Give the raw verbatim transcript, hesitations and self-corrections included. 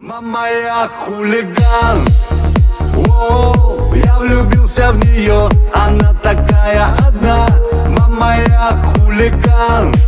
Мама, я хулиган, о, я влюбился в нее, она такая одна. Мама, я хулиган.